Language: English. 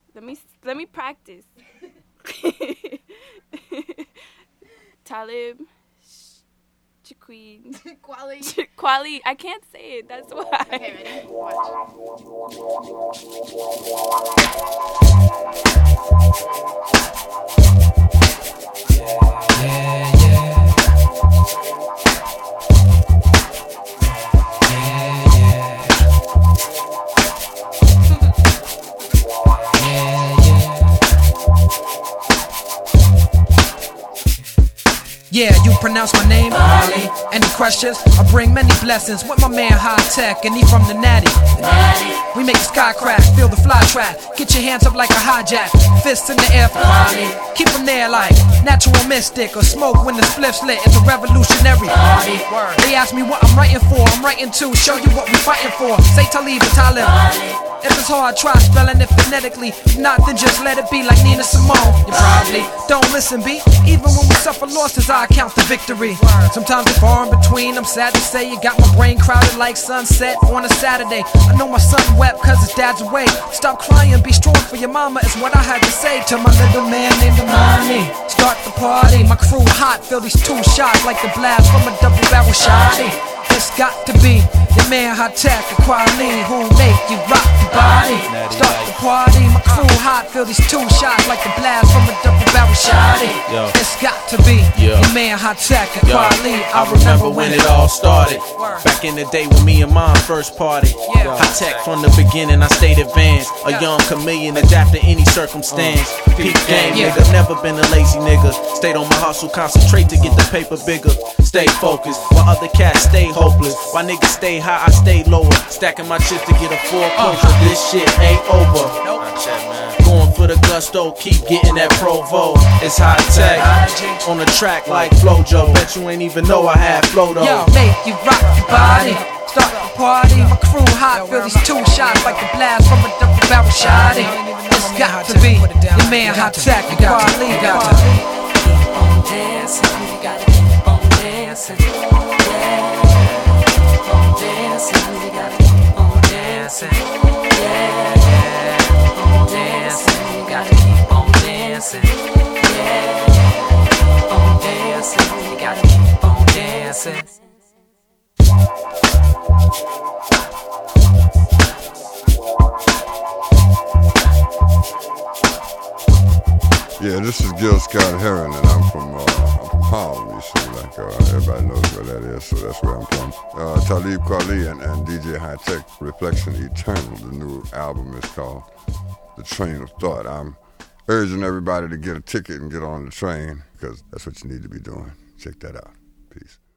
Let me practice. Talib, Shaquille, Kweli. I can't say it. That's why. Okay, ready? Watch. Yeah, you pronounce my name, Ali. Any questions? I bring many blessings with my man High Tech, and he from the Natty. We make the sky crack, feel the fly trap. Get your hands up like a hijack, fists in the air for Ali. Keep them there like natural mystic, or smoke when the spliff's lit. It's a revolutionary. They ask me what I'm writing for. I'm writing to show you what we fighting for. Say Talib or Talib. If it's hard, try spelling it phonetically. If not, then just let it be like Nina Simone. You probably don't listen, B. Even when we suffer losses, I count the victory. Sometimes it's far in between. I'm sad to say you got my brain crowded like sunset on a Saturday. I know my son wept cause his dad's away. Stop crying, be strong for your mama is what I had to say to my little man named Amani. Start the party, my crew hot. Feel these two shots like the blast from a double barrel shotty. It's got to be your man High Tech and Kweli who make you rock the body. Start the party, my crew hot. Feel these two shots like the blast from a double barrel shotty. It's got to be your man High Tech and Kweli. I remember when it all started. Back in the day when me and mom first party. High Tech from the beginning, I stayed advanced. A young chameleon, adapt to any circumstance. Peak game, nigga, never been a lazy nigga. Stayed on my hustle, concentrate to get the paper bigger. Stay focused, while other cats stay hopeless. While niggas stay high, I stay lower. Stacking my chips to get a foreclosure. This shit ain't over. Going for the gusto, keep getting that Provo. It's High Tech on the track like Flojo. Bet you ain't even know I had flow though. Yo, make you rock your body. Start the party, my crew hot. Feel these two shots like the blast from a double barrel shotty. It's got to be your man High Tech and Kweli. Keep on dancing, you gotta keep on dancing. Yeah, keep on dancing, you gotta keep on dancing. Yeah, keep on dancing, you gotta keep on dancing. Yeah, keep on dancing, you gotta keep on dancing. Yeah, this is Gil Scott Heron, and I'm from Harlem. You see, like everybody knows where that is, so that's where I'm from. Talib Kweli and DJ High Tech, Reflection Eternal. The new album is called The Train of Thought. I'm urging everybody to get a ticket and get on the train because that's what you need to be doing. Check that out. Peace.